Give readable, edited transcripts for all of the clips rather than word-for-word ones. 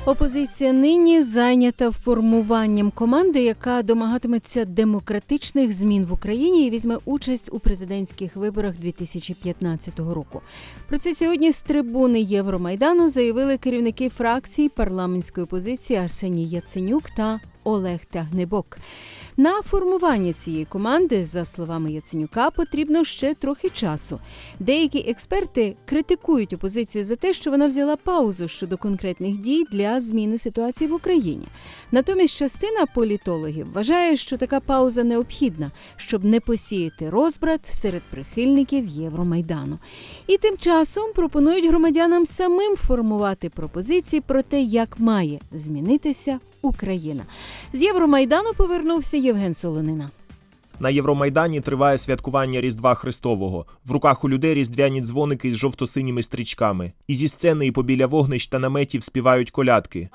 Опозиція нині зайнята формуванням команди, яка домагатиметься демократичних змін в Україні і візьме участь у президентських виборах 2015 року. Про це сьогодні з трибуни Євромайдану заявили керівники фракцій парламентської опозиції Арсеній Яценюк та Олег Тягнибок. На формування цієї команди, за словами Яценюка, потрібно ще трохи часу. Деякі експерти критикують опозицію за те, що вона взяла паузу щодо конкретних дій для зміни ситуації в Україні. Натомість частина політологів вважає, що така пауза необхідна, щоб не посіяти розбрат серед прихильників Євромайдану. І тим часом пропонують громадянам самим формувати пропозиції про те, як має змінитися Україна. З Євромайдану повернувся Євген Солонина. На Євромайдані триває святкування Різдва Христового. В руках у людей різдвяні дзвоники з жовто-синіми стрічками. І зі сцени, і побіля вогнищ та наметів співають колядки.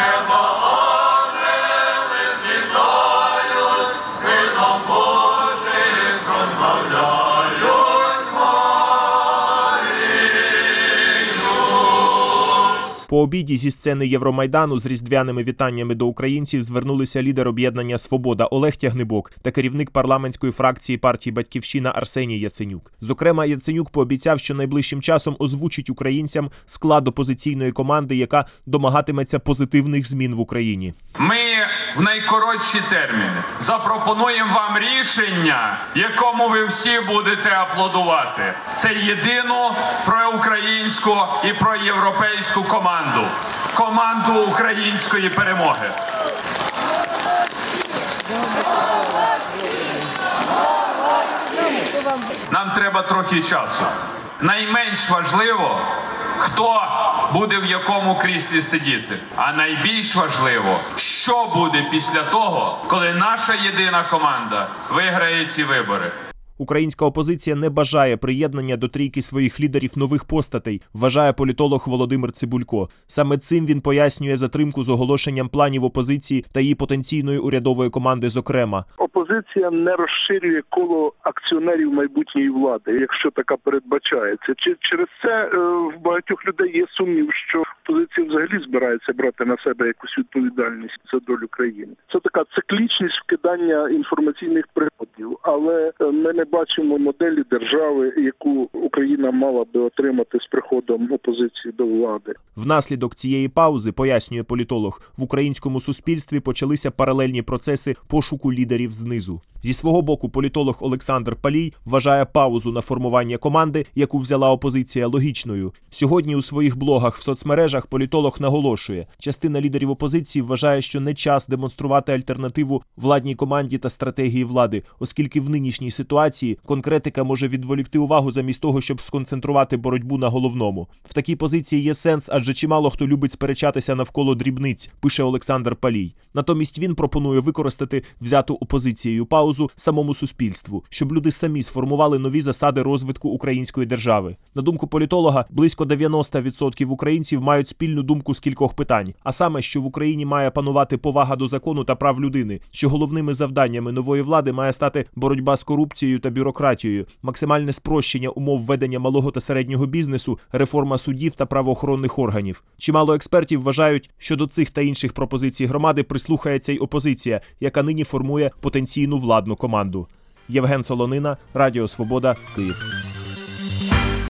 Сином Божим прославляють Марію. По обіді зі сцени Євромайдану з різдвяними вітаннями до українців звернулися лідер об'єднання «Свобода» Олег Тягнибок та керівник парламентської фракції партії «Батьківщина» Арсеній Яценюк. Зокрема, Яценюк пообіцяв, що найближчим часом озвучить українцям склад опозиційної команди, яка домагатиметься позитивних змін в Україні. Ми в найкоротші терміни запропонуємо вам рішення, якому ви всі будете аплодувати. Це єдину проукраїнську і проєвропейську команду. Команду української перемоги. Нам треба трохи часу. Найменш важливо, хто буде в якому кріслі сидіти. А найбільш важливо, що буде після того, коли наша єдина команда виграє ці вибори. Українська опозиція не бажає приєднання до трійки своїх лідерів нових постатей, вважає політолог Володимир Цибулько. Саме цим він пояснює затримку з оголошенням планів опозиції та її потенційної урядової команди зокрема. Опозиція не розширює коло акціонерів майбутньої влади, якщо така передбачається. Через це в багатьох людей є сумнів, що опозиція взагалі збирається брати на себе якусь відповідальність за долю країни. Це така циклічність вкидання інформаційних приводів, але ми не бачимо моделі держави, яку Україна мала би отримати з приходом опозиції до влади. Внаслідок цієї паузи, пояснює політолог, в українському суспільстві почалися паралельні процеси пошуку лідерів знизу. Зі свого боку політолог Олександр Палій вважає паузу на формування команди, яку взяла опозиція, логічною. Сьогодні у своїх блогах в соцмережах політолог наголошує, частина лідерів опозиції вважає, що не час демонструвати альтернативу владній команді та стратегії влади, оскільки в нинішній ситуації конкретика може відволікти увагу замість того, щоб сконцентрувати боротьбу на головному. В такій позиції є сенс, адже чимало хто любить сперечатися навколо дрібниць, пише Олександр Палій. Натомість він пропонує використати взяту опозицією паузу самому суспільству, щоб люди самі сформували нові засади розвитку української держави. На думку політолога, близько 90% українців мають спільну думку з кількох питань, а саме, що в Україні має панувати повага до закону та прав людини, що головними завданнями нової влади має стати боротьба з корупцією та бюрократією, максимальне спрощення умов ведення малого та середнього бізнесу, реформа судів та правоохоронних органів. Чимало експертів вважають, що до цих та інших пропозицій громади прислухається й опозиція, яка нині формує потенційну владну команду. Євген Солонина, Радіо Свобода, Київ.